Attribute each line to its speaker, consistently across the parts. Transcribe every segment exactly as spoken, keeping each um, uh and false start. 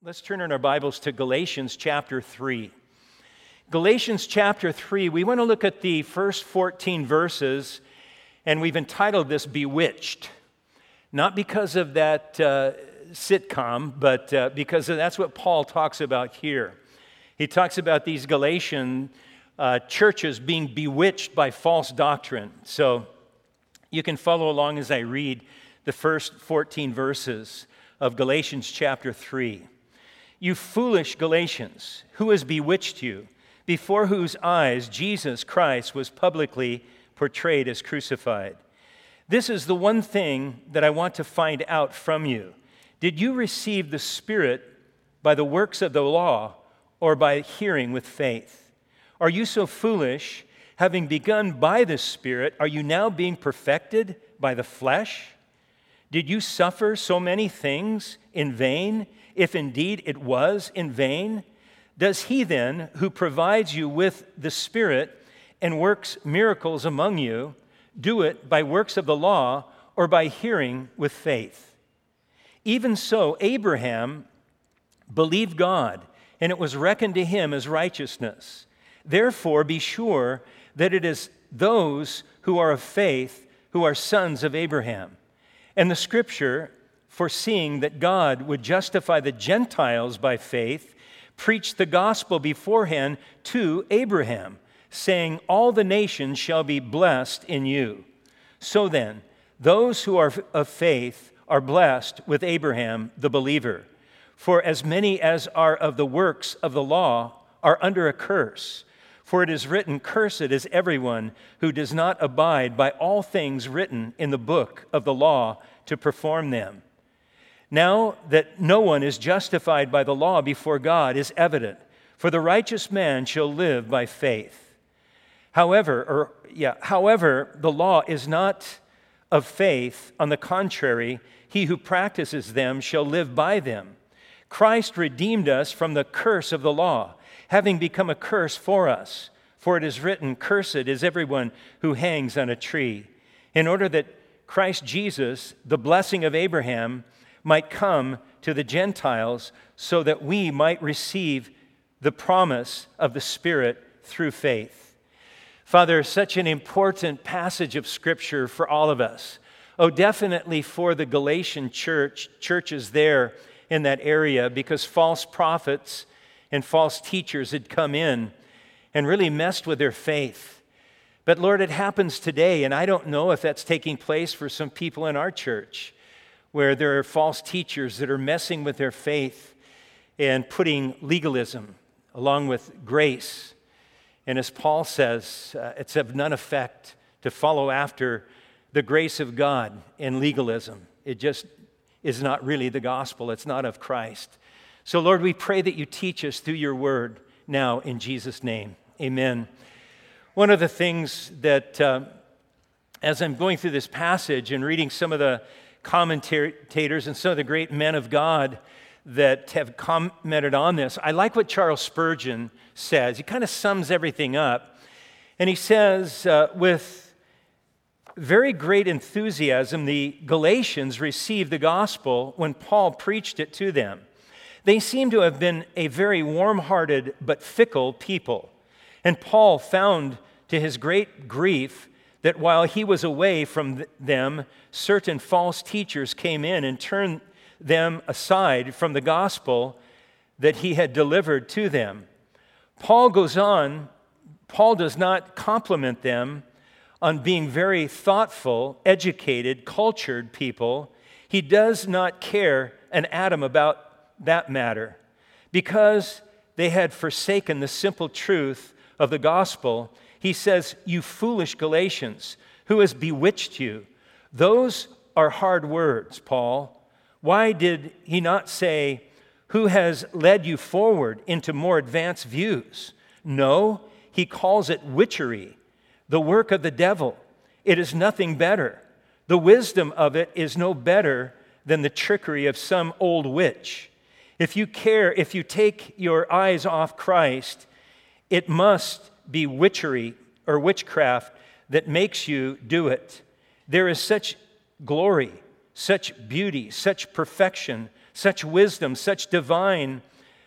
Speaker 1: Let's turn in our Bibles to Galatians chapter three. Galatians chapter three, we want to look at the first fourteen verses, and we've entitled this Bewitched. Not because of that uh, sitcom, but uh, because that's what Paul talks about here. He talks about these Galatian uh, churches being bewitched by false doctrine. So you can follow along as I read the first fourteen verses of Galatians chapter three. You foolish Galatians, who has bewitched you, before whose eyes Jesus Christ was publicly portrayed as crucified? This is the one thing that I want to find out from you. Did you receive the Spirit by the works of the law or by hearing with faith? Are you so foolish? Having begun by the Spirit, are you now being perfected by the flesh? Did you suffer so many things in vain, if indeed it was in vain? Does he then, who provides you with the Spirit and works miracles among you, do it by works of the law or by hearing with faith? Even so, Abraham believed God, and it was reckoned to him as righteousness. Therefore, be sure that it is those who are of faith who are sons of Abraham. And the Scripture, foreseeing that God would justify the Gentiles by faith, preached the gospel beforehand to Abraham, saying, all the nations shall be blessed in you. So then, those who are of faith are blessed with Abraham the believer. For as many as are of the works of the law are under a curse. For it is written, cursed is everyone who does not abide by all things written in the book of the law to perform them. Now that no one is justified by the law before God is evident, for the righteous man shall live by faith. However, or yeah, however, the law is not of faith. On the contrary, he who practices them shall live by them. Christ redeemed us from the curse of the law, having become a curse for us. For it is written, cursed is everyone who hangs on a tree, in order that Christ Jesus, the blessing of Abraham, might come to the Gentiles, so that we might receive the promise of the Spirit through faith. Father, such an important passage of Scripture for all of us. Oh, definitely for the Galatian church, churches there in that area, because false prophets and false teachers had come in and really messed with their faith. But Lord, it happens today, and I don't know if that's taking place for some people in our church, where there are false teachers that are messing with their faith and putting legalism along with grace. And as Paul says, uh, it's of none effect to follow after the grace of God in legalism. It just is not really the gospel. It's not of Christ. So Lord, we pray that you teach us through your word now in Jesus' name. Amen. One of the things that, uh, as I'm going through this passage and reading some of the commentators and some of the great men of God that have commented on this, I like what Charles Spurgeon says. He kind of sums everything up. And he says, uh, with very great enthusiasm, the Galatians received the gospel when Paul preached it to them. They seem to have been a very warm-hearted but fickle people. And Paul found to his great grief that while he was away from them, certain false teachers came in and turned them aside from the gospel that he had delivered to them. Paul goes on, Paul does not compliment them on being very thoughtful, educated, cultured people. He does not care an atom about that matter, because they had forsaken the simple truth of the gospel. He says, you foolish Galatians, who has bewitched you? Those are hard words, Paul. Why did he not say, who has led you forward into more advanced views? No, he calls it witchery, the work of the devil. It is nothing better. The wisdom of it is no better than the trickery of some old witch. If you care, if you take your eyes off Christ, it must be witchery or witchcraft that makes you do it. There is such glory, such beauty, such perfection, such wisdom, such divine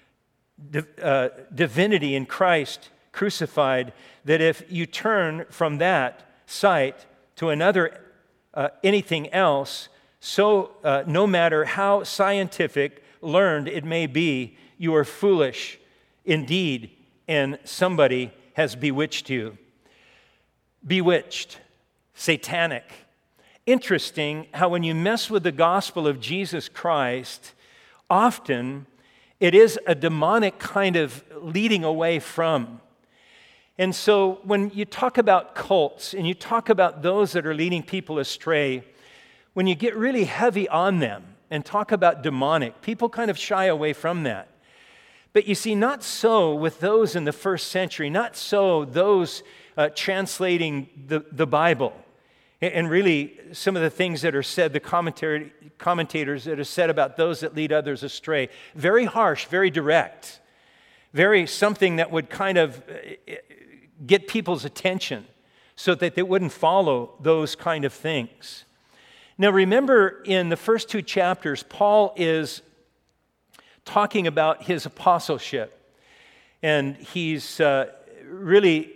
Speaker 1: uh, divinity in Christ crucified, that if you turn from that sight to another, uh, anything else, so uh, no matter how scientific, learned it may be, you are foolish indeed, and somebody has bewitched you. Bewitched, satanic. Interesting how when you mess with the gospel of Jesus Christ, often it is a demonic kind of leading away from. And so when you talk about cults and you talk about those that are leading people astray, when you get really heavy on them and talk about demonic, people kind of shy away from that. But you see, not so with those in the first century, not so those uh, translating the, the Bible. And really, some of the things that are said, the commentary, commentators that are said about those that lead others astray, very harsh, very direct, very something that would kind of get people's attention so that they wouldn't follow those kind of things. Now, remember, in the first two chapters, Paul is talking about his apostleship, and he's uh, really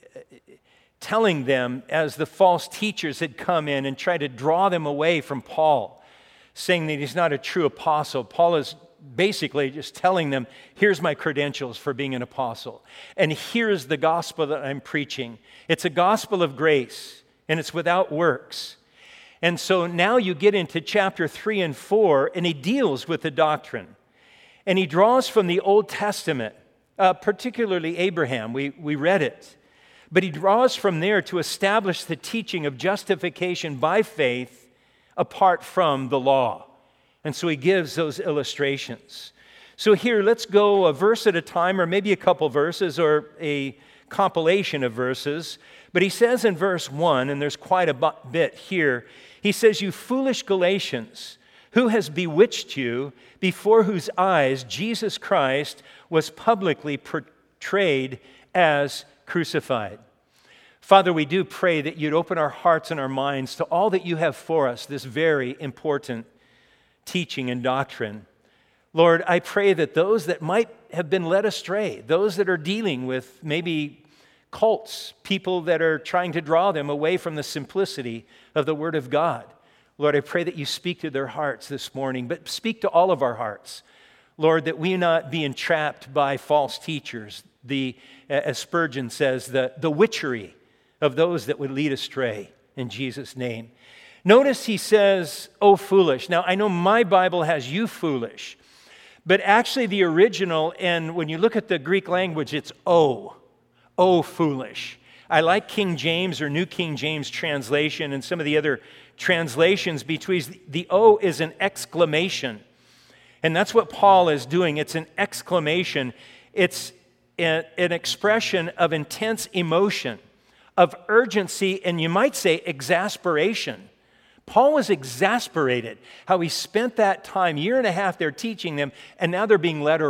Speaker 1: telling them, as the false teachers had come in and tried to draw them away from Paul, saying that he's not a true apostle. Paul is basically just telling them, here's my credentials for being an apostle, and here's the gospel that I'm preaching. It's a gospel of grace, and it's without works. And so now you get into chapter three and four, and he deals with the doctrine. And he draws from the Old Testament, uh, particularly Abraham. We, we read it. But he draws from there to establish the teaching of justification by faith apart from the law. And so he gives those illustrations. So here, let's go a verse at a time, or maybe a couple verses, or a compilation of verses. But he says in verse one, and there's quite a bit here, he says, "You foolish Galatians, who has bewitched you, before whose eyes Jesus Christ was publicly portrayed as crucified." Father, we do pray that you'd open our hearts and our minds to all that you have for us, this very important teaching and doctrine. Lord, I pray that those that might have been led astray, those that are dealing with maybe cults, people that are trying to draw them away from the simplicity of the Word of God, Lord, I pray that you speak to their hearts this morning, but speak to all of our hearts. Lord, that we not be entrapped by false teachers, the, as Spurgeon says, the, the witchery of those that would lead astray, in Jesus' name. Notice he says, "Oh, foolish." Now, I know my Bible has "you foolish," but actually the original, and when you look at the Greek language, it's "oh, oh, foolish." I like King James or New King James translation and some of the other translations, between the "oh" is an exclamation. And that's what Paul is doing. It's an exclamation. It's an expression of intense emotion, of urgency, and you might say exasperation. Paul was exasperated how he spent that time, year and a half there teaching them, and now they're being led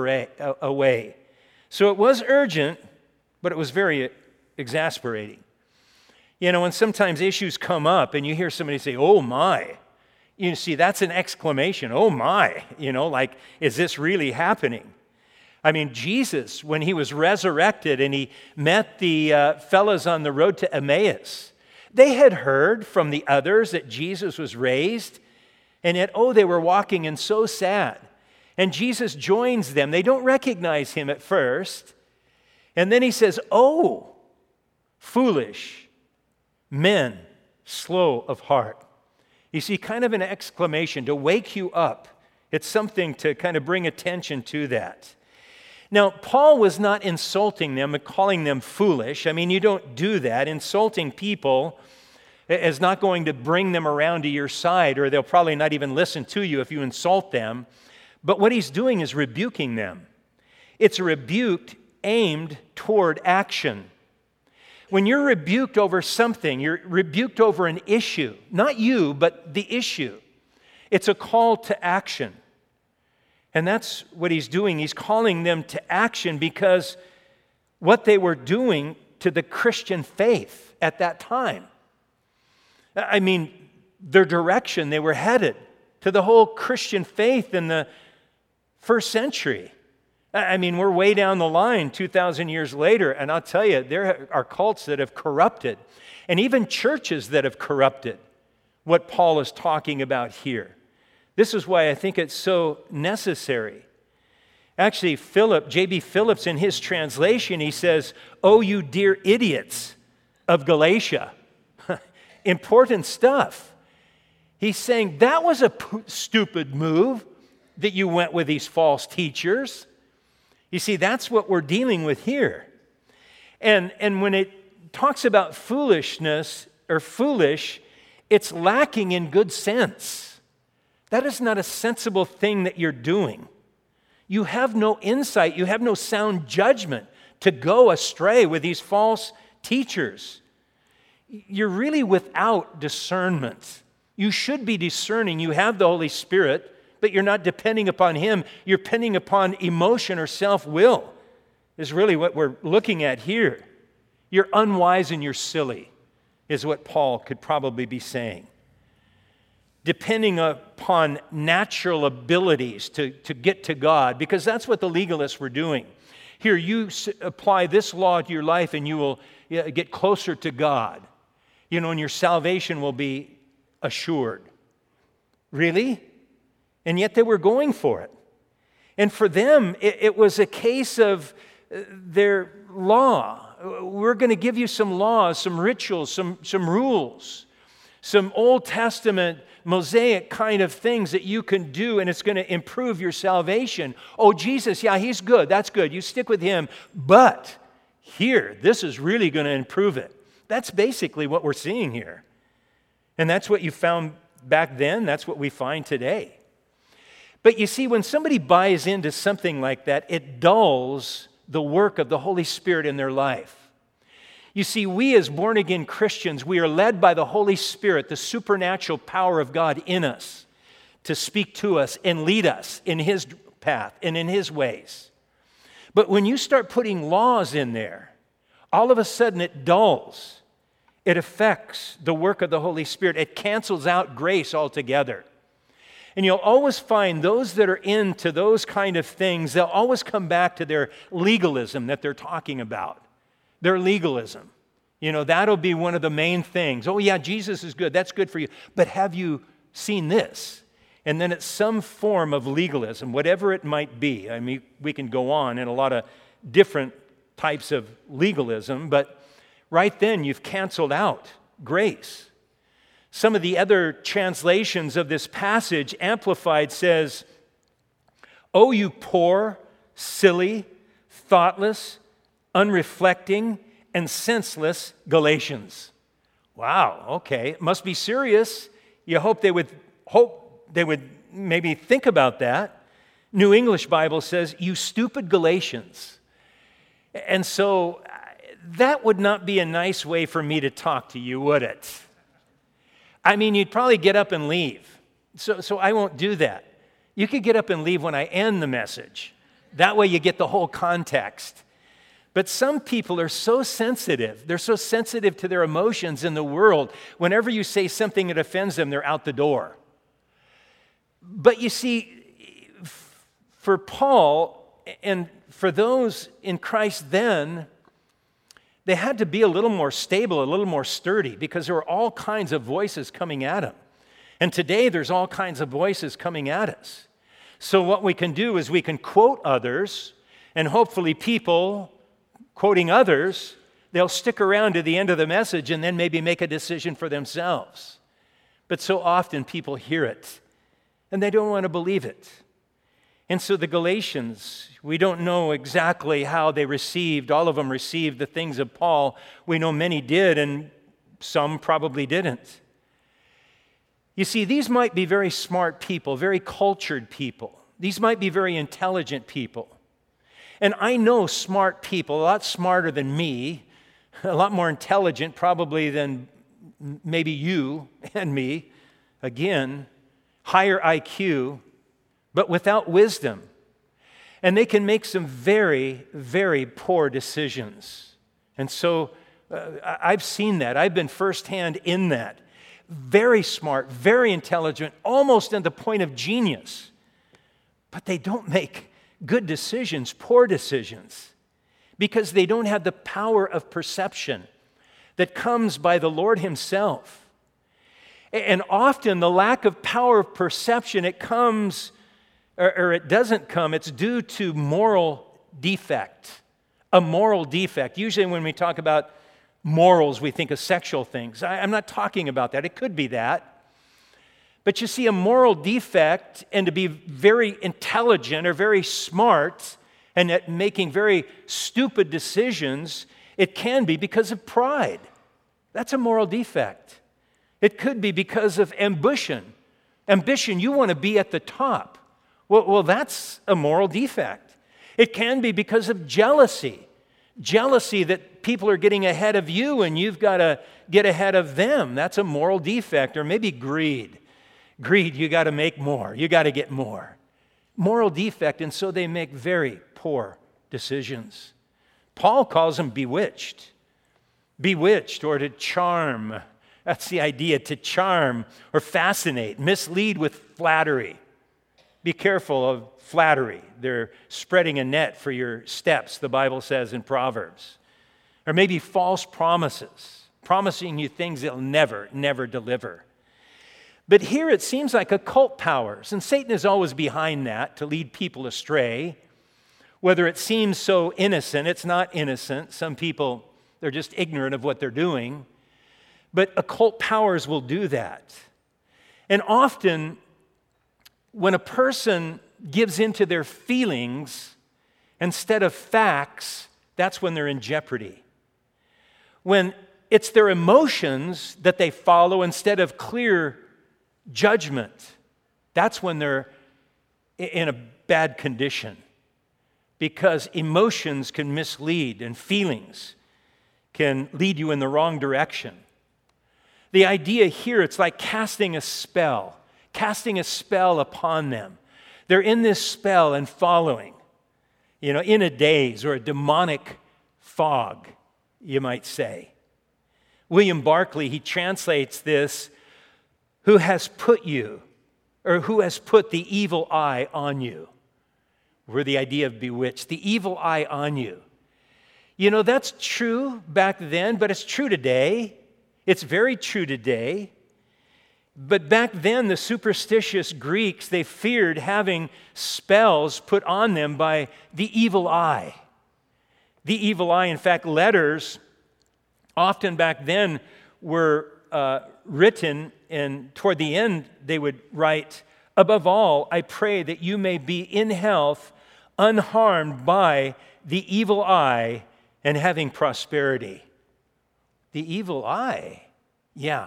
Speaker 1: away. So it was urgent, but it was very exasperating. You know, when sometimes issues come up and you hear somebody say, "Oh my," you see, that's an exclamation. "Oh my," you know, like, is this really happening? I mean, Jesus, when he was resurrected and he met the uh, fellows on the road to Emmaus, they had heard from the others that Jesus was raised, and yet, oh, they were walking and so sad. And Jesus joins them. They don't recognize him at first. And then he says, "Oh, foolish men, slow of heart." You see, kind of an exclamation to wake you up. It's something to kind of bring attention to that. Now, Paul was not insulting them and calling them foolish. I mean, you don't do that. Insulting people is not going to bring them around to your side, or they'll probably not even listen to you if you insult them. But what he's doing is rebuking them. It's a rebuke aimed toward action. When you're rebuked over something, you're rebuked over an issue. Not you, but the issue. It's a call to action. And that's what he's doing. He's calling them to action because what they were doing to the Christian faith at that time. I mean, their direction, they were headed to the whole Christian faith and the, First century. I mean, we're way down the line two thousand years later, and I'll tell you, there are cults that have corrupted, and even churches that have corrupted what Paul is talking about here. This is why I think it's so necessary. Actually, Philip, J B Phillips, in his translation, he says, "Oh, you dear idiots of Galatia." Important stuff. He's saying that was a p- stupid move that you went with these false teachers. You see, that's what we're dealing with here. And, and when it talks about foolishness or foolish, it's lacking in good sense. That is not a sensible thing that you're doing. You have no insight, you have no sound judgment to go astray with these false teachers. You're really without discernment. You should be discerning. You have the Holy Spirit, but you're not depending upon Him. You're depending upon emotion or self-will, is really what we're looking at here. You're unwise and you're silly, is what Paul could probably be saying. Depending upon natural abilities to, to get to God, because that's what the legalists were doing. Here, you apply this law to your life and you will get closer to God. You know, and your salvation will be assured. Really? And yet they were going for it. And for them, it, it was a case of their law. We're going to give you some laws, some rituals, some, some rules, some Old Testament Mosaic kind of things that you can do, and it's going to improve your salvation. Oh, Jesus, yeah, He's good. That's good. You stick with Him. But here, this is really going to improve it. That's basically what we're seeing here. And that's what you found back then. That's what we find today. But you see, when somebody buys into something like that, it dulls the work of the Holy Spirit in their life. You see, we as born-again Christians, we are led by the Holy Spirit, the supernatural power of God in us, to speak to us and lead us in His path and in His ways. But when you start putting laws in there, all of a sudden it dulls. It affects the work of the Holy Spirit. It cancels out grace altogether. And you'll always find those that are into those kind of things, they'll always come back to their legalism that they're talking about. Their legalism. You know, that'll be one of the main things. Oh yeah, Jesus is good. That's good for you. But have you seen this? And then it's some form of legalism, whatever it might be. I mean, we can go on in a lot of different types of legalism, but right then you've canceled out grace. Some of the other translations of this passage, Amplified, says, "Oh, you poor, silly, thoughtless, unreflecting, and senseless Galatians." Wow, okay, it must be serious. You hope they would hope they would maybe think about that. New English Bible says, "You stupid Galatians." And so that would not be a nice way for me to talk to you, would it? I mean, you'd probably get up and leave. So, so I won't do that. You could get up and leave when I end the message. That way you get the whole context. But some people are so sensitive. They're so sensitive to their emotions in the world. Whenever you say something that offends them, they're out the door. But you see, for Paul and for those in Christ then, they had to be a little more stable, a little more sturdy, because there were all kinds of voices coming at them. And today there's all kinds of voices coming at us. So what we can do is we can quote others, and hopefully people quoting others, they'll stick around to the end of the message and then maybe make a decision for themselves. But so often people hear it, and they don't want to believe it. And so the Galatians, we don't know exactly how they received, all of them received the things of Paul. We know many did, and some probably didn't. You see, these might be very smart people, very cultured people. These might be very intelligent people. And I know smart people, a lot smarter than me, a lot more intelligent probably than maybe you and me, again, higher I Q, but without wisdom. And they can make some very, very poor decisions. And so uh, I've seen that. I've been firsthand in that. Very smart, very intelligent, almost at the point of genius. but they don't make good decisions, poor decisions, because they don't have the power of perception that comes by the Lord himself. And often the lack of power of perception, it comes, or, or it doesn't come, it's due to moral defect, a moral defect. Usually when we talk about morals, we think of sexual things. I, I'm not talking about that. It could be that. But you see, a moral defect, and to be very intelligent or very smart and at making very stupid decisions, it can be because of pride. That's a moral defect. It could be because of ambition. Ambition, you want to be at the top. Well, well, that's a moral defect. It can be because of jealousy. Jealousy that people are getting ahead of you and you've got to get ahead of them. That's a moral defect. Or maybe greed. Greed, you got to make more. You got to get more. Moral defect, and so they make very poor decisions. Paul calls them bewitched. Bewitched, or to charm. That's the idea, to charm or fascinate, mislead with flattery. Be careful of flattery. They're spreading a net for your steps, the Bible says in Proverbs. Or maybe false promises, promising you things they'll never, never deliver. But here it seems like occult powers, and Satan is always behind that to lead people astray. Whether it seems so innocent, it's not innocent. Some people, they're just ignorant of what they're doing. But occult powers will do that. And often, when a person gives into their feelings instead of facts, that's when they're in jeopardy. When it's their emotions that they follow instead of clear judgment, that's when they're in a bad condition. Because emotions can mislead and feelings can lead you in the wrong direction. The idea here, it's like casting a spell, casting a spell upon them. They're in this spell and following, you know, in a daze or a demonic fog, you might say. William Barclay, he translates this, who has put you, or who has put the evil eye on you. We're the idea of bewitched, the evil eye on you. You know, that's true back then, but it's true today. It's very true today. But back then, the superstitious Greeks, they feared having spells put on them by the evil eye. The evil eye, in fact, letters often back then were uh, written, and toward the end they would write, above all, I pray that you may be in health, unharmed by the evil eye, and having prosperity. The evil eye, yeah.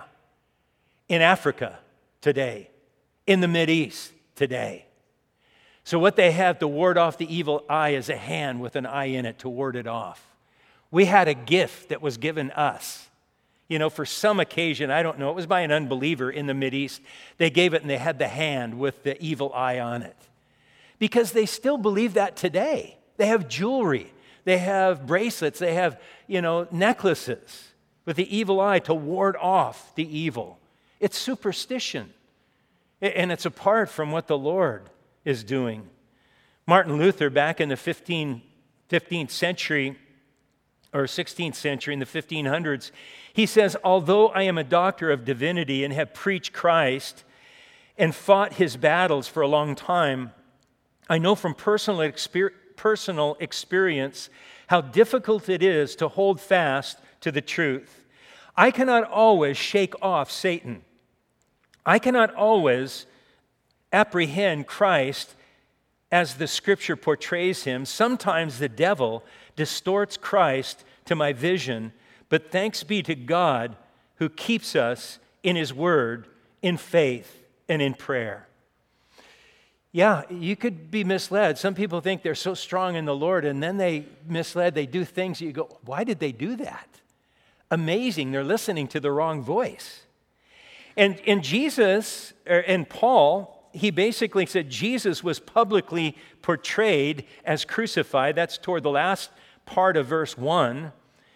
Speaker 1: In Africa today, in the Mideast today. So what they have to ward off the evil eye is a hand with an eye in it to ward it off. We had a gift that was given us. You know, for some occasion, I don't know, it was by an unbeliever in the Mideast. They gave it and they had the hand with the evil eye on it. Because they still believe that today. They have jewelry. They have bracelets. They have, you know, necklaces with the evil eye to ward off the evil. It's superstition. And it's apart from what the Lord is doing. Martin Luther, back in the fifteenth century, or sixteenth century, in the fifteen hundreds, he says, although I am a doctor of divinity and have preached Christ and fought his battles for a long time, I know from personal, exper- personal experience how difficult it is to hold fast to the truth. I cannot always shake off Satan. I cannot always apprehend Christ as the Scripture portrays him. Sometimes the devil distorts Christ to my vision, but thanks be to God who keeps us in his word, in faith, and in prayer. Yeah, you could be misled. Some people think they're so strong in the Lord, and then they misled, they do things that you go, why did they do that? Amazing, they're listening to the wrong voice. And, and Jesus, er, and Paul, he basically said Jesus was publicly portrayed as crucified. That's toward the last part of verse one.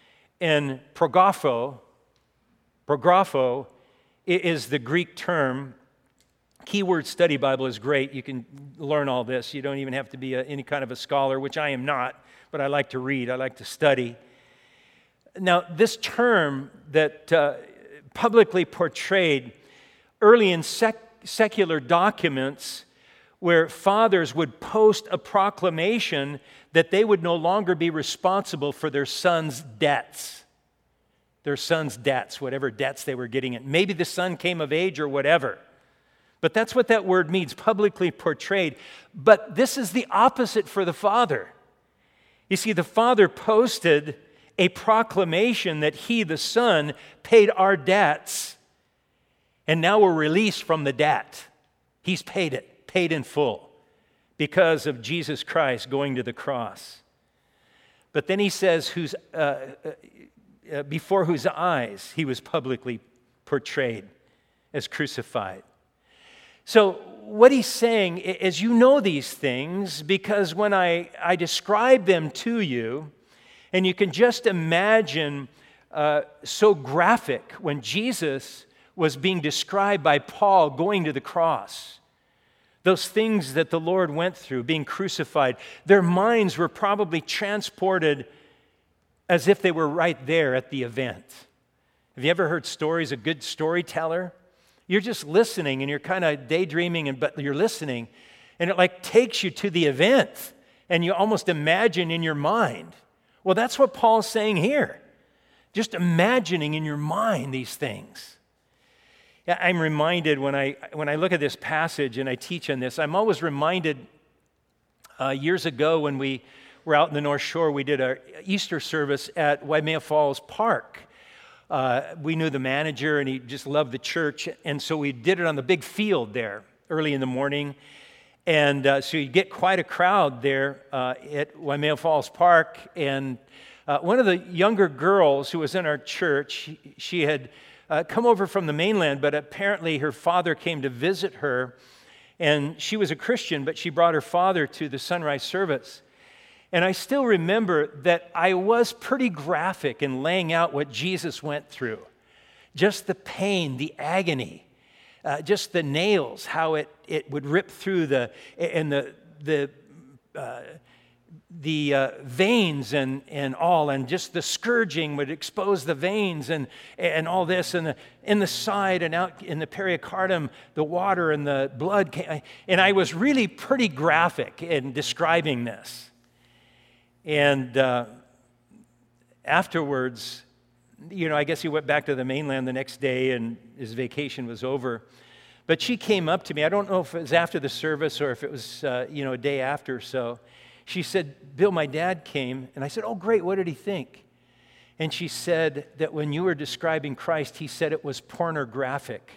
Speaker 1: And progopho, progopho is the Greek term Keyword Study Bible is great. You can learn all this. You don't even have to be a, any kind of a scholar, which I am not, but I like to read. I like to study. Now, this term that uh, publicly portrayed early in sec- secular documents where fathers would post a proclamation that they would no longer be responsible for their sons' debts. Their sons' debts, whatever debts they were getting in. Maybe the son came of age or whatever. But that's what that word means, publicly portrayed. But this is the opposite for the father. You see, the father posted a proclamation that he, the son, paid our debts, and now we're released from the debt. He's paid it, paid in full, because of Jesus Christ going to the cross. But then he says, "Whose uh, uh, before whose eyes he was publicly portrayed as crucified." So what he's saying is, you know these things because when I, I describe them to you, and you can just imagine uh, so graphic when Jesus was being described by Paul going to the cross. Those things that the Lord went through, being crucified, their minds were probably transported as if they were right there at the event. Have you ever heard stories, a good storyteller? You're just listening and you're kind of daydreaming, and but you're listening, and it like takes you to the event, and you almost imagine in your mind. Well, that's what Paul's saying here. Just imagining in your mind these things. I'm reminded when I when I look at this passage and I teach on this, I'm always reminded uh, years ago when we were out in the North Shore, we did our Easter service at Waimea Falls Park. Uh, we knew the manager and he just loved the church, and so we did it on the big field there early in the morning. And uh, so you get quite a crowd there uh, at Waimea Falls Park. And uh, one of the younger girls who was in our church, she, she had uh, come over from the mainland, but apparently her father came to visit her. And she was a Christian, but she brought her father to the sunrise service. And I still remember that I was pretty graphic in laying out what Jesus went through. Just the pain, the agony. Uh, just the nails, how it, it would rip through the and the the uh, the uh, veins and, and all, and just the scourging would expose the veins and and all this, and the, in the side and out in the pericardium, the water and the blood came, and I was really pretty graphic in describing this. And uh, afterwards, you know, I guess he went back to the mainland the next day and his vacation was over. But she came up to me. I don't know if it was after the service or if it was, uh, you know, a day after or so. She said, "Bill, my dad came." And I said, "Oh, great. What did he think?" And she said that when you were describing Christ, he said it was pornographic.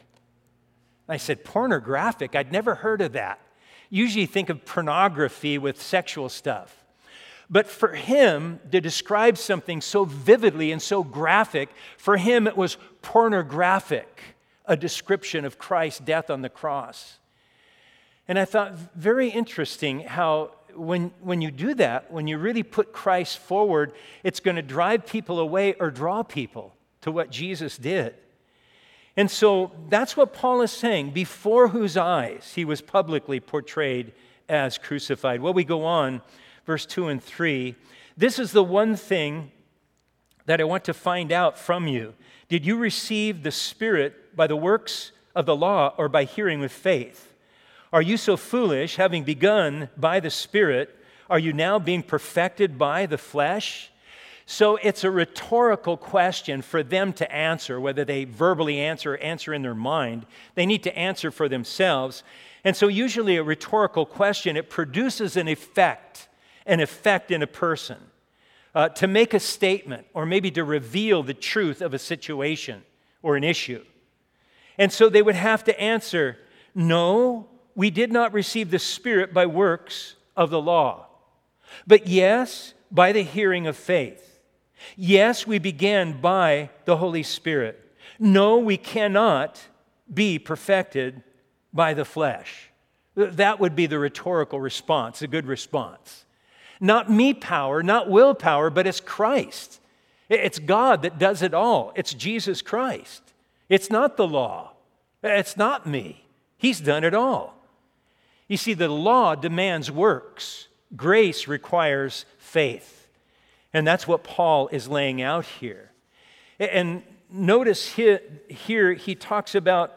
Speaker 1: I said, "Pornographic? I'd never heard of that. Usually you think of pornography with sexual stuff." But for him to describe something so vividly and so graphic, for him it was pornographic, a description of Christ's death on the cross. And I thought, very interesting how when, when you do that, when you really put Christ forward, it's going to drive people away or draw people to what Jesus did. And so that's what Paul is saying, before whose eyes he was publicly portrayed as crucified. Well, we go on. Verse two and three, "This is the one thing that I want to find out from you. Did you receive the Spirit by the works of the law or by hearing with faith? Are you so foolish, having begun by the Spirit, are you now being perfected by the flesh?" So it's a rhetorical question for them to answer, whether they verbally answer or answer in their mind. They need to answer for themselves. And so usually a rhetorical question, it produces an effect. An effect in a person, uh, to make a statement or maybe to reveal the truth of a situation or an issue. And so they would have to answer, "No, we did not receive the Spirit by works of the law, but yes, by the hearing of faith. Yes, we began by the Holy Spirit. No, we cannot be perfected by the flesh." That would be the rhetorical response, a good response. Not me power, not willpower, but it's Christ. It's God that does it all. It's Jesus Christ. It's not the law. It's not me. He's done it all. You see, the law demands works. Grace requires faith. And that's what Paul is laying out here. And notice here, here he talks about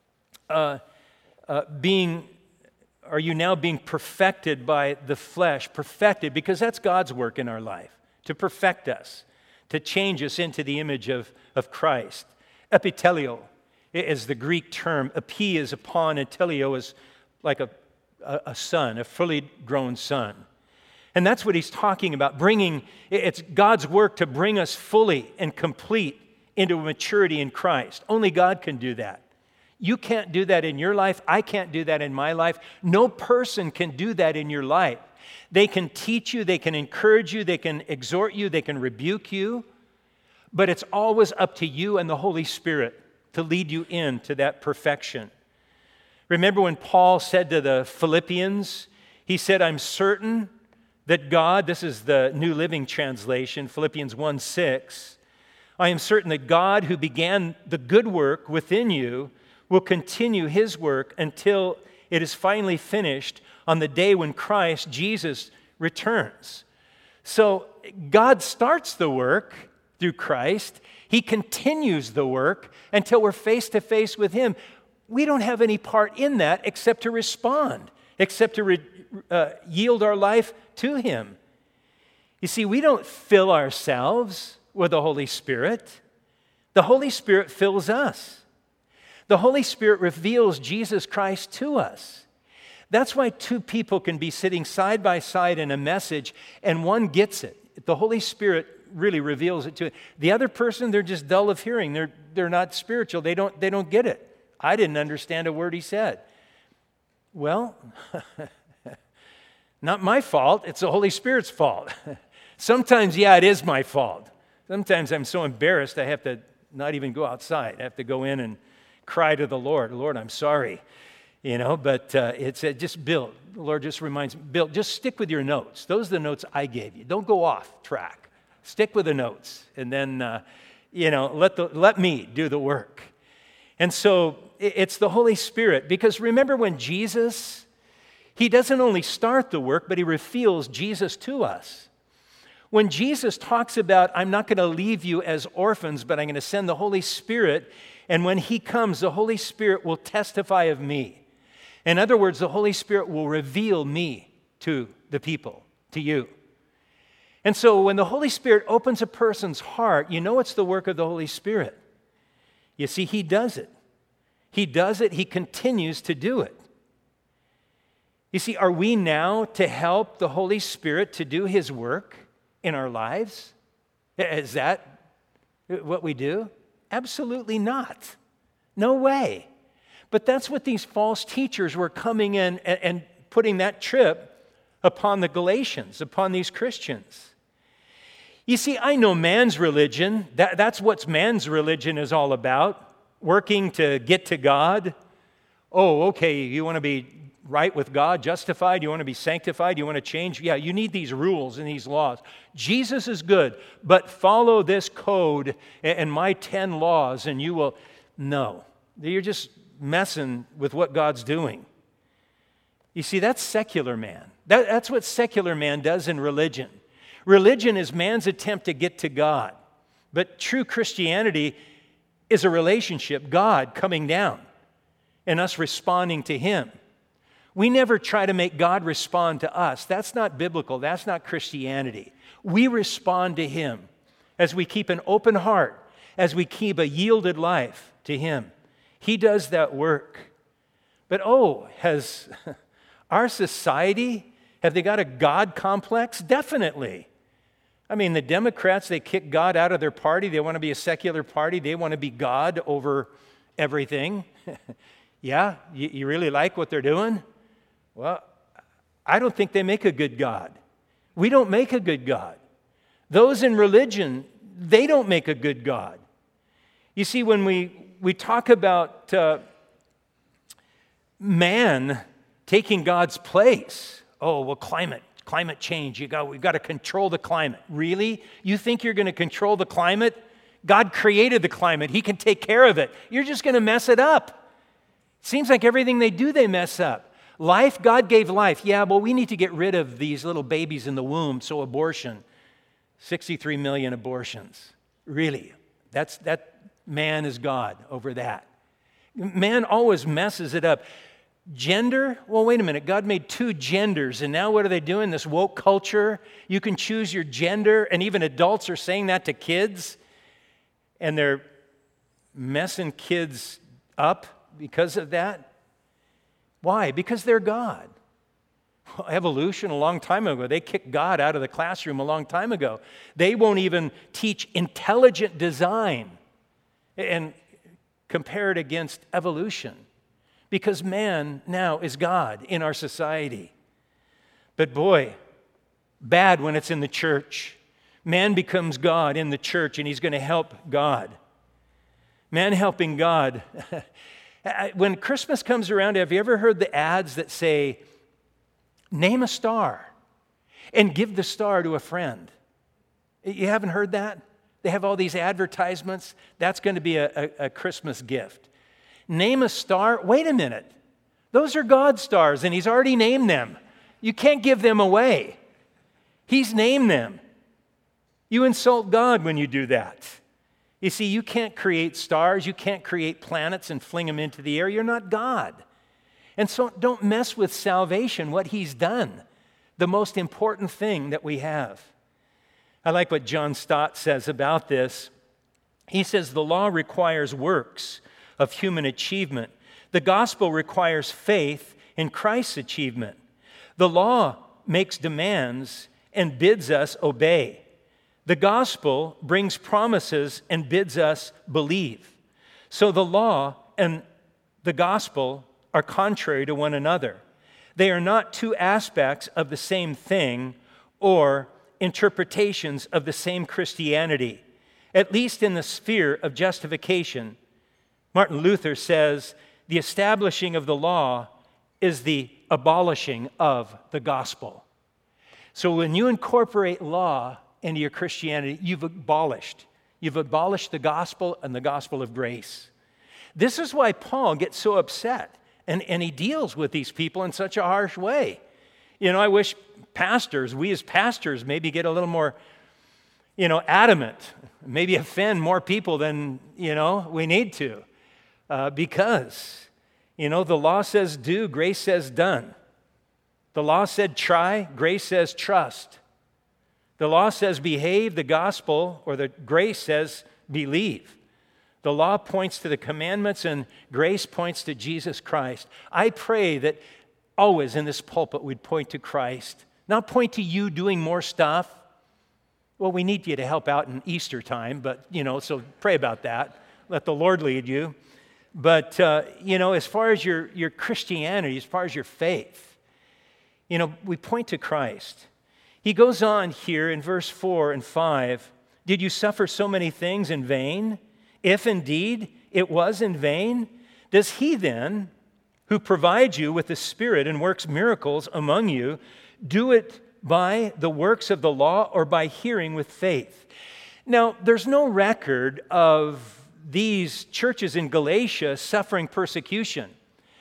Speaker 1: uh, uh, being, are you now being perfected by the flesh? Perfected, because that's God's work in our life, to perfect us, to change us into the image of, of Christ. Epitelio is the Greek term. Epi is upon, and telio is like a, a, a son, a fully grown son. And that's what he's talking about, bringing, it's God's work to bring us fully and complete into maturity in Christ. Only God can do that. You can't do that in your life. I can't do that in my life. No person can do that in your life. They can teach you, they can encourage you, they can exhort you, they can rebuke you, but it's always up to you and the Holy Spirit to lead you into that perfection. Remember when Paul said to the Philippians, he said, I'm certain that God, this is the New Living Translation, Philippians one six, I am certain that God who began the good work within you will continue his work until it is finally finished on the day when Christ Jesus returns. So God starts the work through Christ. He continues the work until we're face to face with him. We don't have any part in that except to respond, except to re, uh, yield our life to him. You see, we don't fill ourselves with the Holy Spirit. The Holy Spirit fills us. The Holy Spirit reveals Jesus Christ to us. That's why two people can be sitting side by side in a message and one gets it. The Holy Spirit really reveals it to it. The other person, they're just dull of hearing. They're, they're not spiritual. They don't, they don't get it. I didn't understand a word he said. Well, not my fault. It's the Holy Spirit's fault. Sometimes, yeah, it is my fault. Sometimes I'm so embarrassed I have to not even go outside. I have to go in and cry to the Lord. Lord, I'm sorry. You know, but uh, it's uh, just Bill. The Lord just reminds me, Bill, just stick with your notes. Those are the notes I gave you. Don't go off track. Stick with the notes. And then, uh, you know, let, the, let me do the work. And so it's the Holy Spirit. Because remember when Jesus, he doesn't only start the work, but he reveals Jesus to us. When Jesus talks about, I'm not going to leave you as orphans, but I'm going to send the Holy Spirit, and when he comes, the Holy Spirit will testify of me. In other words, the Holy Spirit will reveal me to the people, to you. And so when the Holy Spirit opens a person's heart, you know it's the work of the Holy Spirit. You see, he does it. He does it. He continues to do it. You see, are we now to help the Holy Spirit to do his work in our lives? Is that what we do? Absolutely not. No way. But that's what these false teachers were coming in and, and putting that trip upon the Galatians, upon these Christians. You see, I know man's religion. That, that's what man's religion is all about. Working to get to God. Oh, okay, you want to be right with God, justified? You want to be sanctified? You want to change? Yeah, you need these rules and these laws. Jesus is good, but follow this code and my ten laws and you will... No, you're just messing with what God's doing. You see, that's secular man. That, that's what secular man does in religion. Religion is man's attempt to get to God. But true Christianity is a relationship, God coming down and us responding to him. We never try to make God respond to us. That's not biblical. That's not Christianity. We respond to him as we keep an open heart, as we keep a yielded life to him. He does that work. But oh, has our society, have they got a God complex? Definitely. I mean, the Democrats, they kick God out of their party. They want to be a secular party. They want to be God over everything. Yeah, you, you really like what they're doing? Well, I don't think they make a good God. We don't make a good God. Those in religion, they don't make a good God. You see, when we, we talk about uh, man taking God's place, oh, well, climate, climate change, you got, we've got to control the climate. Really? You think you're going to control the climate? God created the climate. He can take care of it. You're just going to mess it up. Seems like everything they do, they mess up. Life, God gave life. Yeah, well, we need to get rid of these little babies in the womb, so abortion. sixty-three million abortions. Really, that's that man is God over that. Man always messes it up. Gender? Well, wait a minute. God made two genders, and now what are they doing? This woke culture? You can choose your gender, and even adults are saying that to kids, and they're messing kids up because of that. Why? Because they're God. Well, evolution, a long time ago, they kicked God out of the classroom a long time ago. They won't even teach intelligent design and compare it against evolution, because man now is God in our society. But boy, bad when it's in the church. Man becomes God in the church, and he's going to help God. Man helping God. When Christmas comes around, have you ever heard the ads that say, name a star and give the star to a friend? You haven't heard that? They have all these advertisements. That's going to be a, a, a Christmas gift. Name a star. Wait a minute. Those are God's stars, and he's already named them. You can't give them away. He's named them. You insult God when you do that. You see, you can't create stars. You can't create planets and fling them into the air. You're not God. And so don't mess with salvation, what he's done, the most important thing that we have. I like what John Stott says about this. He says, the law requires works of human achievement. The gospel requires faith in Christ's achievement. The law makes demands and bids us obey. The gospel brings promises and bids us believe. So the law and the gospel are contrary to one another. They are not two aspects of the same thing or interpretations of the same Christianity, at least in the sphere of justification. Martin Luther says, the establishing of the law is the abolishing of the gospel. So when you incorporate law into your Christianity, you've abolished. You've abolished the gospel and the gospel of grace. This is why Paul gets so upset, and, and he deals with these people in such a harsh way. You know, I wish pastors, we as pastors, maybe get a little more, you know, adamant, maybe offend more people than, you know, we need to. Uh, because, you know, the law says do, grace says done. The law said try, grace says trust. The law says behave, the gospel or the grace says believe. The law points to the commandments and grace points to Jesus Christ. I pray that always in this pulpit we'd point to Christ, not point to you doing more stuff. Well, we need you to help out in Easter time, but, you know, so pray about that. Let the Lord lead you. But, uh, you know, as far as your, your Christianity, as far as your faith, you know, we point to Christ. He goes on here in verse four and five, did you suffer so many things in vain? If indeed it was in vain, does he then, who provides you with the Spirit and works miracles among you, do it by the works of the law or by hearing with faith? Now, there's no record of these churches in Galatia suffering persecution.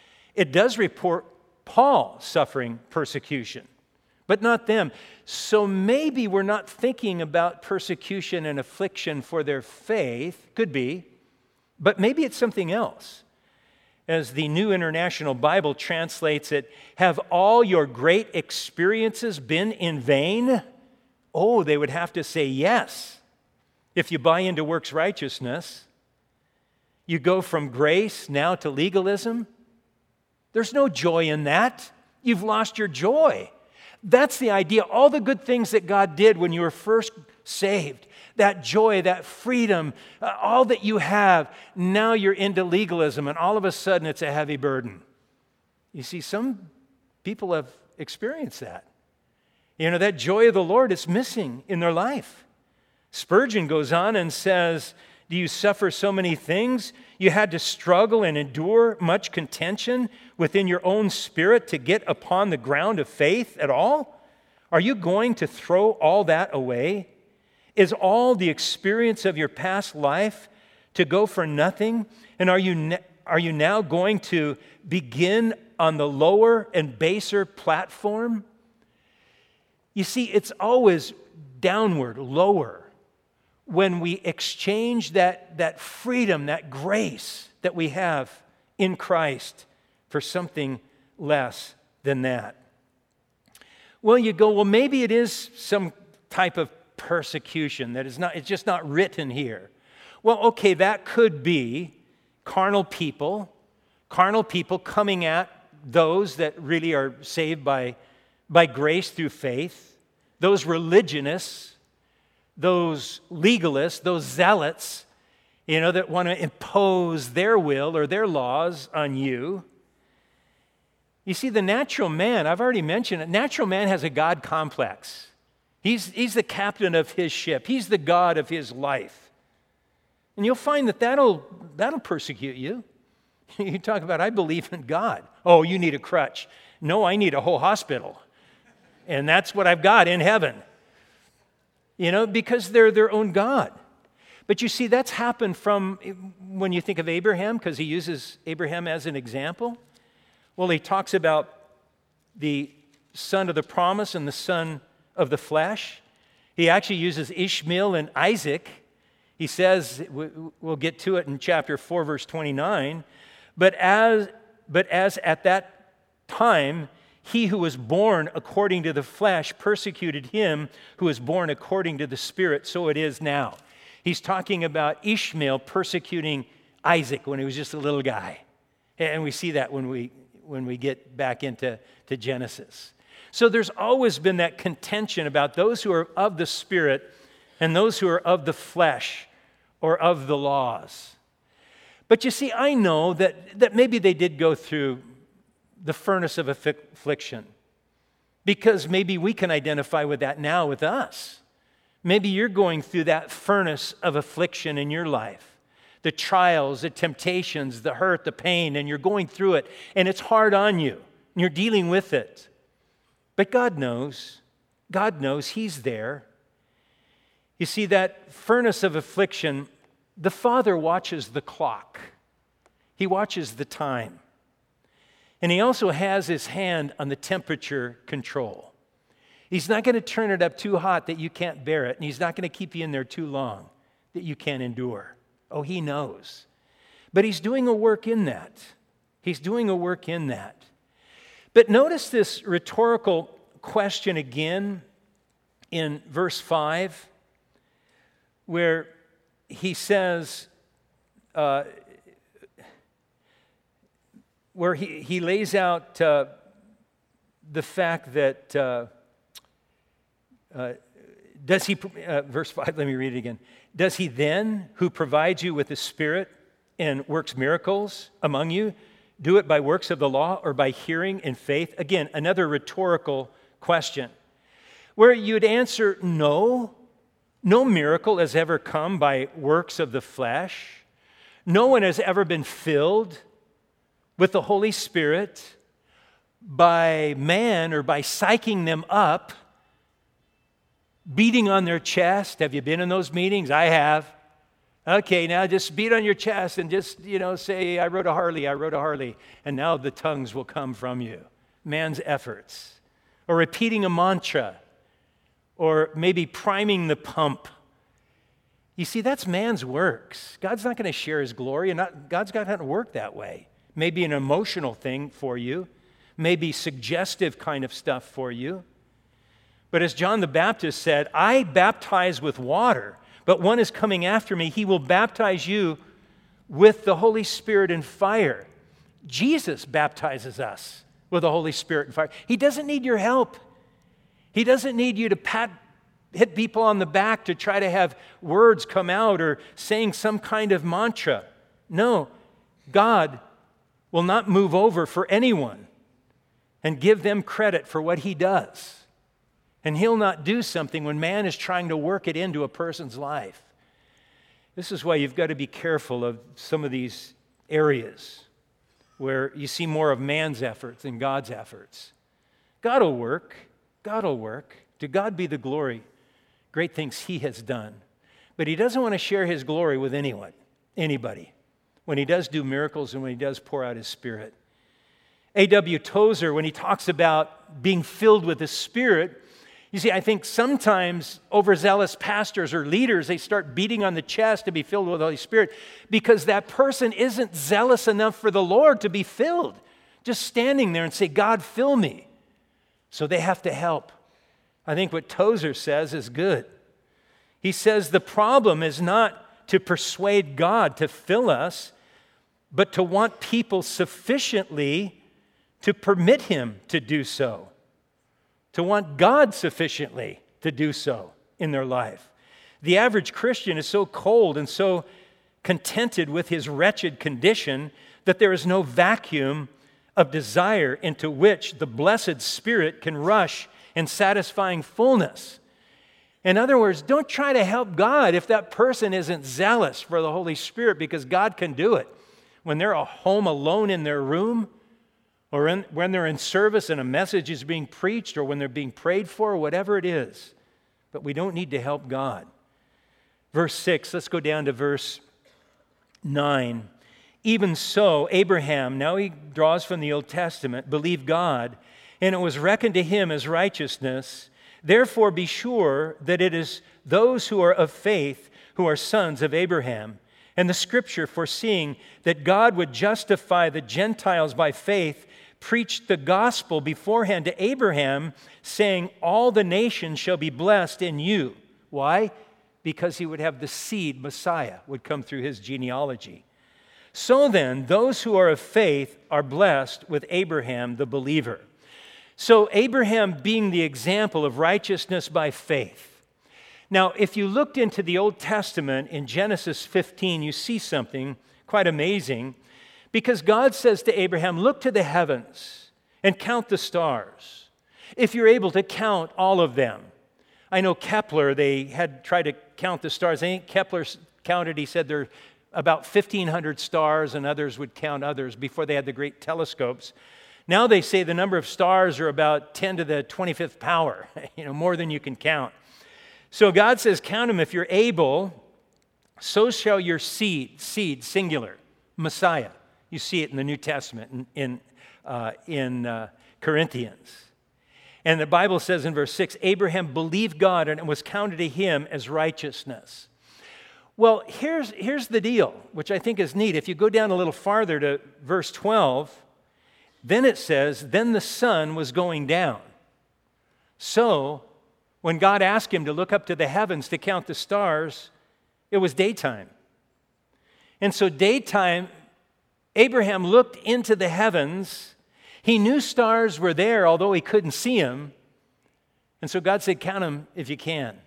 Speaker 1: It does report Paul suffering persecution, but not them. So maybe we're not thinking about persecution and affliction for their faith. Could be, but maybe it's something else. As the New International Bible translates it, have all your great experiences been in vain? Oh, they would have to say yes. If you buy into works righteousness, you go from grace now to legalism. There's no joy in that. You've lost your joy. That's the idea. All the good things that God did when you were first saved, that joy, that freedom, uh, all that you have, now you're into legalism, and all of a sudden it's a heavy burden. You see, some people have experienced that. You know, that joy of the Lord is missing in their life. Spurgeon goes on and says, do you suffer so many things? You had to struggle and endure much contention within your own spirit to get upon the ground of faith at all? Are you going to throw all that away? Is all the experience of your past life to go for nothing? And are you ne- are you now going to begin on the lower and baser platform? You see, it's always downward, lower, when we exchange that, that freedom, that grace that we have in Christ for something less than that. Well, you go, well, maybe it is some type of persecution that is not, it's just not written here. Well, okay, that could be carnal people, carnal people coming at those that really are saved by, by grace through faith, those religionists, those legalists, those zealots, you know, that want to impose their will or their laws on you. You see, the natural man, I've already mentioned it, natural man has a God complex. He's, he's the captain of his ship. He's the God of his life. And you'll find that that'll, that'll persecute you. You talk about, I believe in God. Oh, you need a crutch. No, I need a whole hospital. And that's what I've got in heaven. You know, because they're their own God. But you see, that's happened from when you think of Abraham, because he uses Abraham as an example. Well, he talks about the son of the promise and the son of the flesh. He actually uses Ishmael and Isaac. He says, we'll get to it in chapter four, verse twenty-nine, but as, but as at that time, he who was born according to the flesh persecuted him who was born according to the Spirit, so it is now. He's talking about Ishmael persecuting Isaac when he was just a little guy. And we see that when we when we get back into to Genesis. So there's always been that contention about those who are of the Spirit and those who are of the flesh or of the laws. But you see, I know that, that maybe they did go through the furnace of affliction, because maybe we can identify with that now with us. Maybe you're going through that furnace of affliction in your life. The trials, the temptations, the hurt, the pain, and you're going through it, and it's hard on you, and you're dealing with it. But God knows. God knows He's there. You see, that furnace of affliction, the Father watches the clock. He watches the time. And He also has His hand on the temperature control. He's not going to turn it up too hot that you can't bear it, and He's not going to keep you in there too long that you can't endure. Oh, He knows. But He's doing a work in that. He's doing a work in that. But notice this rhetorical question again in verse five, where he says, uh, where he, he lays out uh, the fact that, uh, uh, does he, uh, verse five, let me read it again. Does He then, who provides you with the Spirit and works miracles among you, do it by works of the law or by hearing in faith? Again, another rhetorical question, where you'd answer, no, no miracle has ever come by works of the flesh. No one has ever been filled with the Holy Spirit by man or by psyching them up, beating on their chest. Have you been in those meetings? I have. Okay, now just beat on your chest and just, you know, say, I rode a Harley, I rode a Harley, and now the tongues will come from you. Man's efforts. Or repeating a mantra, or maybe priming the pump. You see, that's man's works. God's not going to share His glory, and not, God's got to work that way. Maybe an emotional thing for you, maybe suggestive kind of stuff for you. But as John the Baptist said, I baptize with water, but one is coming after me. He will baptize you with the Holy Spirit and fire. Jesus baptizes us with the Holy Spirit and fire. He doesn't need your help. He doesn't need you to pat, hit people on the back to try to have words come out or saying some kind of mantra. No, God will not move over for anyone and give them credit for what He does. And He'll not do something when man is trying to work it into a person's life. This is why you've got to be careful of some of these areas where you see more of man's efforts than God's efforts. God will work. God will work. To God be the glory. Great things He has done. But He doesn't want to share His glory with anyone, anybody. when he does do miracles and when he does pour out his Spirit. A W Tozer, when he talks about being filled with the Spirit, you see, I think sometimes overzealous pastors or leaders, they start beating on the chest to be filled with the Holy Spirit because that person isn't zealous enough for the Lord to be filled. Just standing there and say, God, fill me. So they have to help. I think what Tozer says is good. He says the problem is not to persuade God to fill us, but to want people sufficiently to permit Him to do so. To want God sufficiently to do so in their life. The average Christian is so cold and so contented with his wretched condition that there is no vacuum of desire into which the blessed Spirit can rush in satisfying fullness. In other words, don't try to help God if that person isn't zealous for the Holy Spirit, because God can do it. When they're home alone in their room, or in, when they're in service and a message is being preached, or when they're being prayed for, or whatever it is. But we don't need to help God. Verse six, let's go down to verse nine. Even so, Abraham, now he draws from the Old Testament, believed God, and it was reckoned to him as righteousness. Therefore be sure that it is those who are of faith who are sons of Abraham. And the Scripture, foreseeing that God would justify the Gentiles by faith, preached the gospel beforehand to Abraham, saying, all the nations shall be blessed in you. Why? Because he would have the seed, Messiah, would come through his genealogy. So then, those who are of faith are blessed with Abraham the believer. So Abraham being the example of righteousness by faith. Now, if you looked into the Old Testament in Genesis fifteen, you see something quite amazing, because God says to Abraham, look to the heavens and count the stars, if you're able to count all of them. I know Kepler, they had tried to count the stars. I think Kepler counted, he said there are about fifteen hundred stars, and others would count others before they had the great telescopes. Now they say the number of stars are about ten to the twenty-fifth power, you know, more than you can count. So God says, count them if you're able, so shall your seed, seed, singular, Messiah. You see it in the New Testament, in, in, uh, in uh, Corinthians. And the Bible says in verse six, Abraham believed God and it was counted to him as righteousness. Well, here's, here's the deal, which I think is neat. If you go down a little farther to verse twelve, then it says, then the sun was going down. So, when God asked him to look up to the heavens to count the stars, it was daytime. And so daytime, Abraham looked into the heavens. He knew stars were there, although he couldn't see them. And so God said, count them if you can.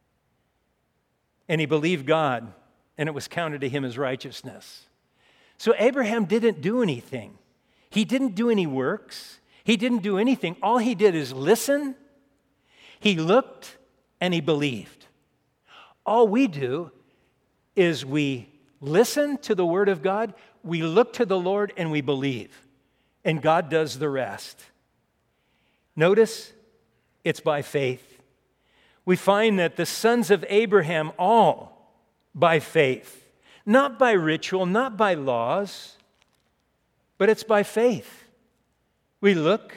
Speaker 1: And he believed God, and it was counted to him as righteousness. So Abraham didn't do anything. He didn't do any works. He didn't do anything. All he did is listen. He looked and he believed. All we do is we listen to the Word of God, we look to the Lord, and we believe. And God does the rest. Notice, it's by faith. We find that the sons of Abraham all by faith, not by ritual, not by laws, but it's by faith. We look,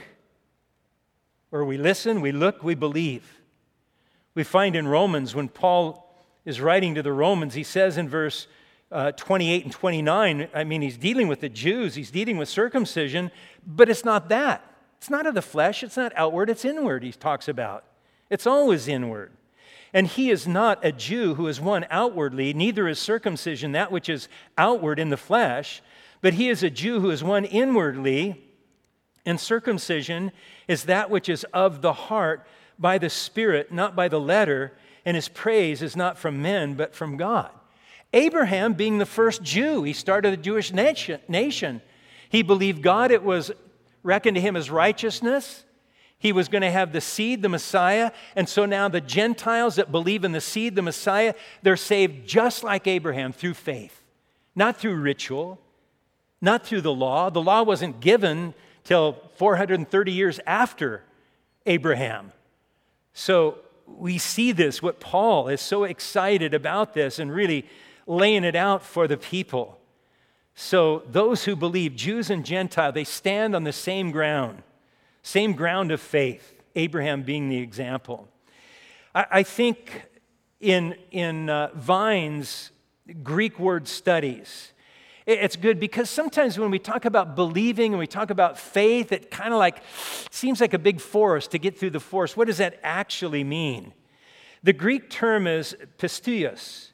Speaker 1: or we listen, we look, we believe. We find in Romans, when Paul is writing to the Romans, he says in verse uh, twenty-eight and twenty-nine, I mean, he's dealing with the Jews, he's dealing with circumcision, but it's not that. It's not of the flesh, it's not outward, it's inward, he talks about. It's always inward. And he is not a Jew who is one outwardly, neither is circumcision that which is outward in the flesh, but he is a Jew who is one inwardly, and circumcision is that which is of the heart by the Spirit, not by the letter, and his praise is not from men, but from God. Abraham, being the first Jew, he started a Jewish nation. He believed God, it was reckoned to him as righteousness. He was going to have the seed, the Messiah, and so now the Gentiles that believe in the seed, the Messiah, they're saved just like Abraham through faith, not through ritual, not through the law. The law wasn't given till four hundred thirty years after Abraham. So we see this, what Paul is so excited about this and really laying it out for the people. So those who believe, Jews and Gentiles, they stand on the same ground, same ground of faith, Abraham being the example. I, I think in, in uh, Vine's Greek word studies, it, it's good because sometimes when we talk about believing and we talk about faith, it kind of like seems like a big forest to get through the forest. What does that actually mean? The Greek term is pisteuos,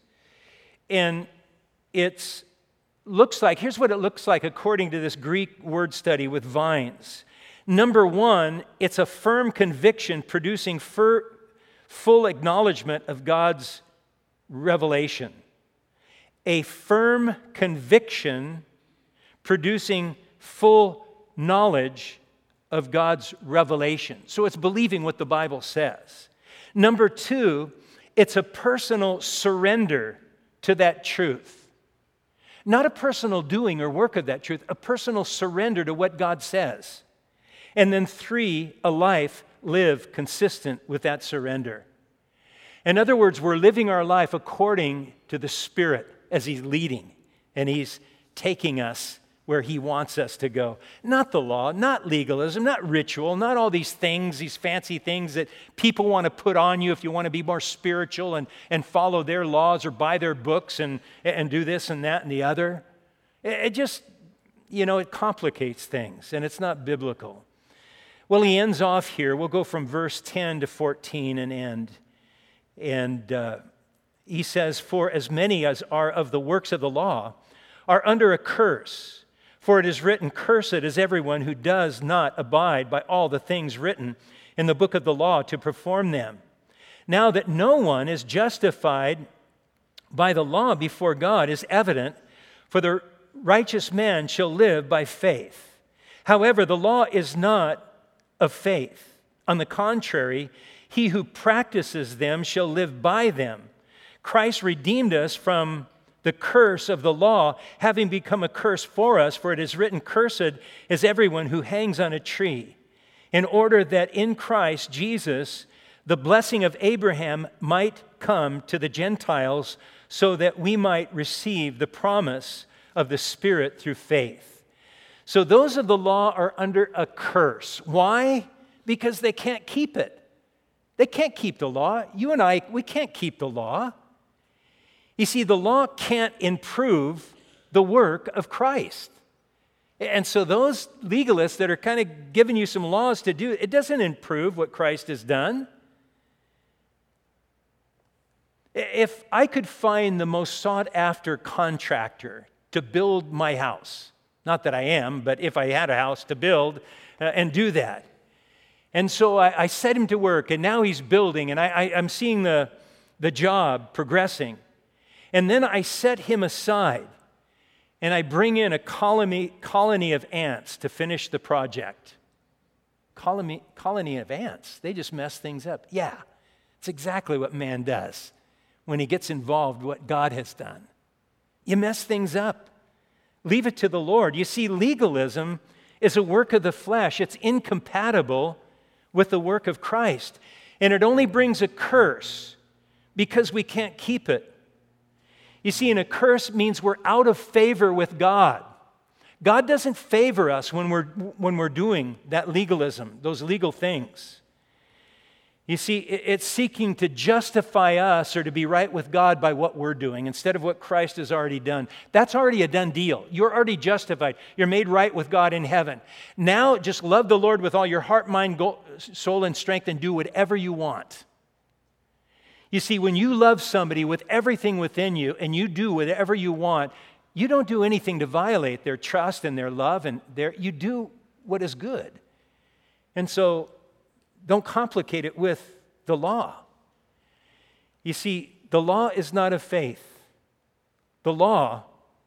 Speaker 1: and it's looks like, here's what it looks like according to this Greek word study with Vines. Number one, it's a firm conviction producing fir- full acknowledgement of God's revelation. A firm conviction producing full knowledge of God's revelation. So it's believing what the Bible says. Number two, it's a personal surrender to that truth. Not a personal doing or work of that truth, a personal surrender to what God says. And then three, a life lived consistent with that surrender. In other words, we're living our life according to the Spirit as He's leading, and He's taking us where He wants us to go. Not the law, not legalism, not ritual, not all these things, these fancy things that people want to put on you if you want to be more spiritual and, and follow their laws or buy their books and, and do this and that and the other. It just, you know, it complicates things, and it's not biblical. Well, he ends off here. We'll go from verse ten to fourteen and end. And uh, he says, "For as many as are of the works of the law are under a curse. For it is written, cursed is everyone who does not abide by all the things written in the book of the law to perform them. Now that no one is justified by the law before God is evident, for the righteous man shall live by faith. However, the law is not of faith. On the contrary, he who practices them shall live by them. Christ redeemed us from the curse of the law, having become a curse for us, for it is written, cursed is everyone who hangs on a tree, in order that in Christ Jesus the blessing of Abraham might come to the Gentiles, so that we might receive the promise of the Spirit through faith." So those of the law are under a curse. Why? Because they can't keep it. They can't keep the law. You and I, we can't keep the law. You see, the law can't improve the work of Christ. And so those legalists that are kind of giving you some laws to do, it doesn't improve what Christ has done. If I could find the most sought-after contractor to build my house, not that I am, but if I had a house to build uh, and do that. And so I, I set him to work, and now he's building, and I, I, I'm seeing the, the job progressing. And then I set him aside, and I bring in a colony, colony of ants to finish the project. Colony, colony of ants, they just mess things up. Yeah, it's exactly what man does when he gets involved with what God has done. You mess things up. Leave it to the Lord. You see, legalism is a work of the flesh. It's incompatible with the work of Christ. And it only brings a curse because we can't keep it. You see, and a curse means we're out of favor with God. God doesn't favor us when we're, when we're doing that legalism, those legal things. You see, it's seeking to justify us or to be right with God by what we're doing instead of what Christ has already done. That's already a done deal. You're already justified. You're made right with God in heaven. Now, just love the Lord with all your heart, mind, soul, and strength, and do whatever you want. You see, when you love somebody with everything within you and you do whatever you want, you don't do anything to violate their trust and their love, and their, you do what is good. And so, don't complicate it with the law. You see, the law is not of faith. The law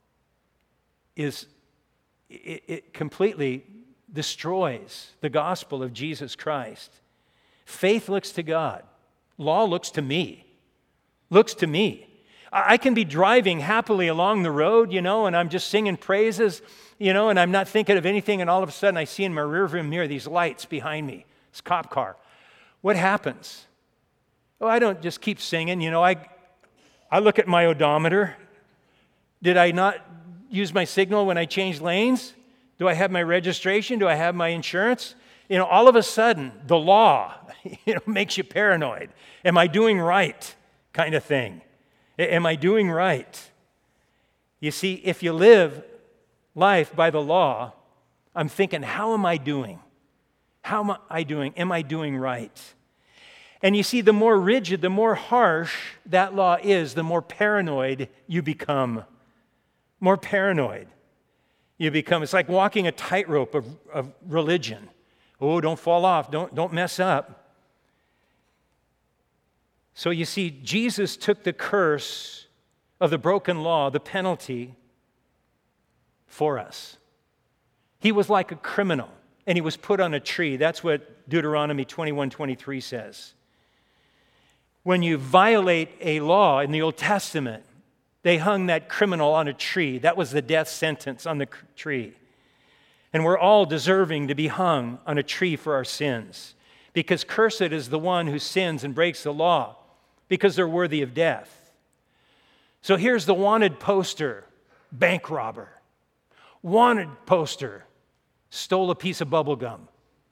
Speaker 1: is, it, it completely destroys the gospel of Jesus Christ. Faith looks to God. Law looks to me. Looks to me. I can be driving happily along the road, you know, and I'm just singing praises, you know, and I'm not thinking of anything, and all of a sudden I see in my rearview mirror these lights behind me. It's a cop car. What happens? Oh, I don't just keep singing. You know, I, I look at my odometer. Did I not use my signal when I change lanes? Do I have my registration? Do I have my insurance? You know, all of a sudden, the law, you know, makes you paranoid. Am I doing right? Kind of thing. Am I doing right? You see, if you live life by the law, I'm thinking, how am I doing? How am I doing? Am I doing right? And you see, the more rigid, the more harsh that law is, the more paranoid you become. More paranoid you become. It's like walking a tightrope of, of religion. Oh, don't fall off. Don't, don't mess up. So you see, Jesus took the curse of the broken law, the penalty, for us. He was like a criminal, and he was put on a tree. That's what Deuteronomy twenty-one twenty-three says. When you violate a law in the Old Testament, they hung that criminal on a tree. That was the death sentence on the tree. And we're all deserving to be hung on a tree for our sins, because cursed is the one who sins and breaks the law, because they're worthy of death. So here's the wanted poster, bank robber. Wanted poster, stole a piece of bubble gum.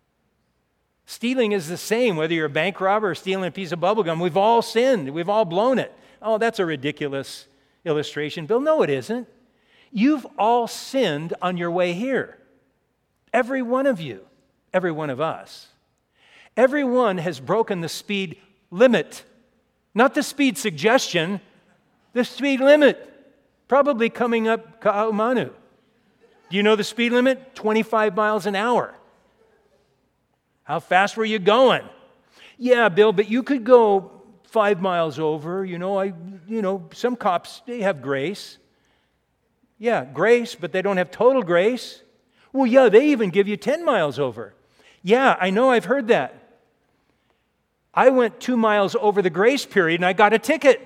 Speaker 1: Stealing is the same, whether you're a bank robber or stealing a piece of bubble gum. We've all sinned. We've all blown it. Oh, that's a ridiculous illustration. Bill, no, it isn't. You've all sinned on your way here. Every one of you. Every one of us. Everyone has broken the speed limit. Not the speed suggestion, the speed limit. Probably coming up Ka'aumanu. Do you know the speed limit? twenty-five miles an hour. How fast were you going? Yeah, Bill, but you could go five miles over. You know, I, you know, some cops, they have grace. Yeah, grace, but they don't have total grace. Well, yeah, they even give you ten miles over. Yeah, I know, I've heard that. I went two miles over the grace period and I got a ticket.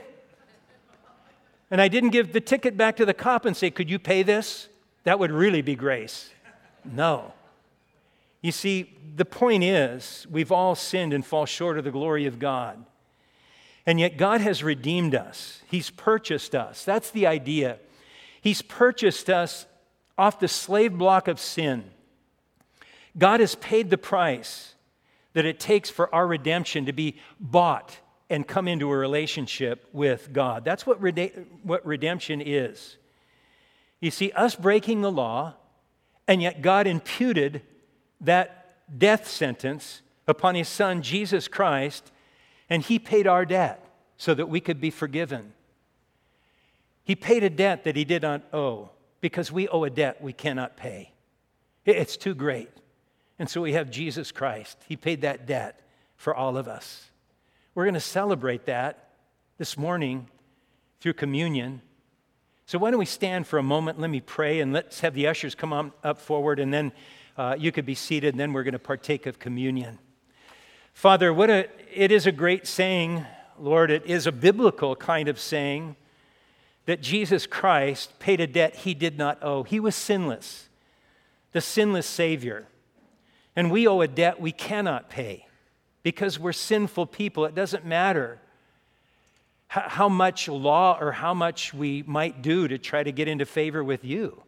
Speaker 1: And I didn't give the ticket back to the cop and say, could you pay this? That would really be grace. No. You see, the point is, we've all sinned and fall short of the glory of God. And yet God has redeemed us. He's purchased us. That's the idea. He's purchased us off the slave block of sin. God has paid the price that it takes for our redemption to be bought and come into a relationship with God. That's what, rede- what redemption is. You see, us breaking the law, and yet God imputed that death sentence upon His Son, Jesus Christ, and He paid our debt so that we could be forgiven. He paid a debt that He did not owe, because we owe a debt we cannot pay. It's too great. And so we have Jesus Christ. He paid that debt for all of us. We're going to celebrate that this morning through communion. So why don't we stand for a moment, let me pray, and let's have the ushers come on up forward, and then uh, you could be seated, and then we're going to partake of communion. Father, what a, it is a great saying, Lord. It is a biblical kind of saying that Jesus Christ paid a debt He did not owe. He was sinless, the sinless Savior. And we owe a debt we cannot pay because we're sinful people. It doesn't matter how much law or how much we might do to try to get into favor with you.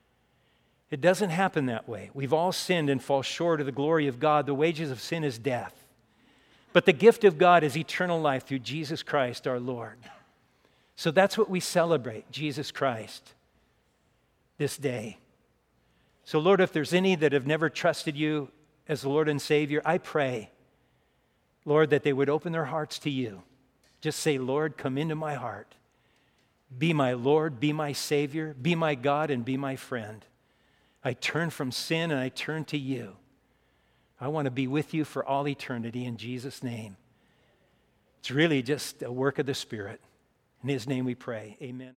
Speaker 1: It doesn't happen that way. We've all sinned and fall short of the glory of God. The wages of sin is death. But the gift of God is eternal life through Jesus Christ our Lord. So that's what we celebrate, Jesus Christ, this day. So Lord, if there's any that have never trusted you as the Lord and Savior, I pray, Lord, that they would open their hearts to you. Just say, Lord, come into my heart. Be my Lord, be my Savior, be my God, and be my friend. I turn from sin and I turn to you. I want to be with you for all eternity in Jesus' name. It's really just a work of the Spirit. In His name we pray. Amen.